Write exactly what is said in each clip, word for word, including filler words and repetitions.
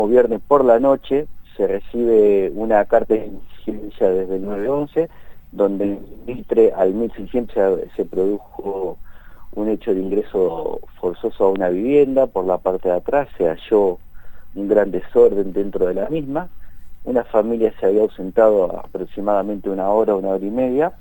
Viernes por la noche se recibe una carta de incidencia desde el nueve once, donde en mil tres al mil seiscientos se, se produjo un hecho de ingreso forzoso a una vivienda. Por la parte de atrás se halló un gran desorden dentro de la misma. Una familia se había ausentado aproximadamente una hora, una hora y media,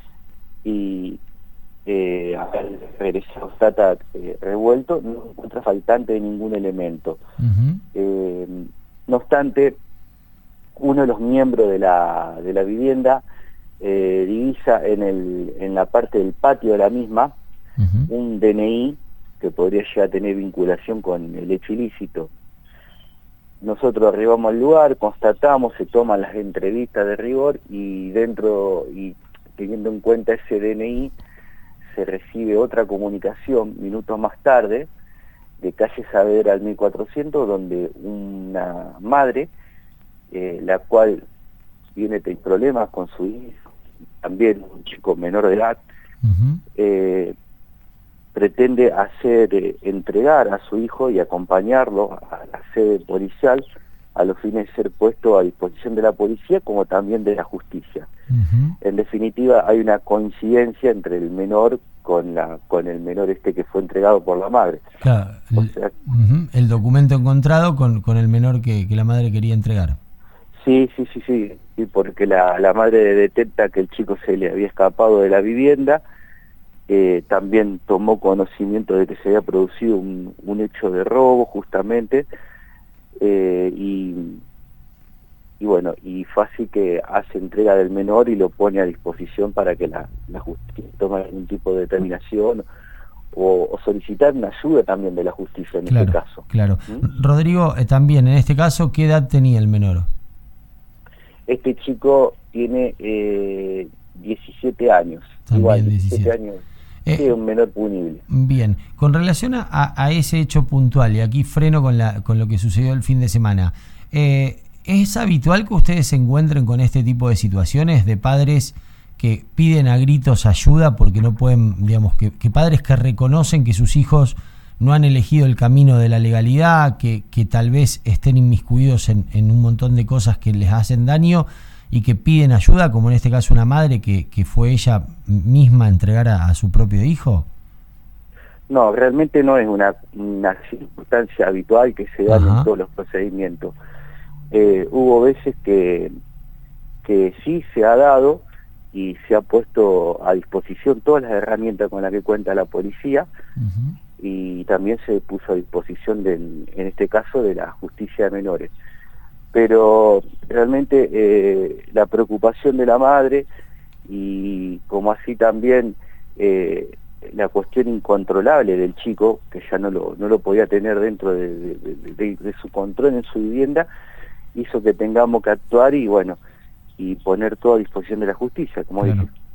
y eh, al regresar Ostata eh, revuelto, no encuentra faltante de ningún elemento. Uh-huh. eh, no obstante, uno de los miembros de la, de la vivienda eh, divisa en, el, en la parte del patio de la misma uh-huh. un D N I que podría llegar a tener vinculación con el hecho ilícito. Nosotros arribamos al lugar, constatamos, se toman las entrevistas de rigor y dentro, y teniendo en cuenta ese D N I, se recibe otra comunicación minutos más tarde de calle Saavedra al mil cuatrocientos, donde una madre, eh, la cual tiene problemas con su hijo, también un chico menor de edad, uh-huh. eh, pretende hacer eh, entregar a su hijo y acompañarlo a la sede policial a los fines de ser puesto a disposición de la policía como también de la justicia. Uh-huh. En definitiva, hay una coincidencia entre el menor con la con el menor este que fue entregado por la madre. Claro, o sea, uh-huh. el documento encontrado con, con el menor que, que la madre quería entregar. Sí, sí, sí, sí, sí, porque la, la madre detecta que el chico se le había escapado de la vivienda. Eh, también tomó conocimiento de que se había producido un, un hecho de robo justamente, eh, y, y bueno, y fue así que hace entrega del menor y lo pone a disposición para que la, la justicia tome algún tipo de determinación o, o solicitar una ayuda también de la justicia en claro, este caso. Claro. ¿Mm? Rodrigo, eh, también en este caso, ¿qué edad tenía el menor? Este chico tiene eh, diecisiete años, también igual diecisiete, diecisiete años. Sí, eh, un menor punible. Bien, con relación a, a ese hecho puntual, y aquí freno con, la, con lo que sucedió el fin de semana, eh, ¿es habitual que ustedes se encuentren con este tipo de situaciones de padres que piden a gritos ayuda porque no pueden, digamos, que, que padres que reconocen que sus hijos no han elegido el camino de la legalidad, que, que tal vez estén inmiscuidos en, en un montón de cosas que les hacen daño y que piden ayuda, como en este caso una madre que, que fue ella misma a entregar a, a su propio hijo? No, realmente no es una, una circunstancia habitual que se dan en todos los procedimientos. Eh, hubo veces que, que sí se ha dado y se ha puesto a disposición todas las herramientas con las que cuenta la policía, uh-huh. y también se puso a disposición, del, en este caso, de la justicia de menores. Pero realmente eh, la preocupación de la madre y como así también eh, la cuestión incontrolable del chico, que ya no lo, no lo podía tener dentro de, de, de, de su control en su vivienda, hizo que tengamos que actuar y bueno, y poner todo a disposición de la justicia, como claro. dije.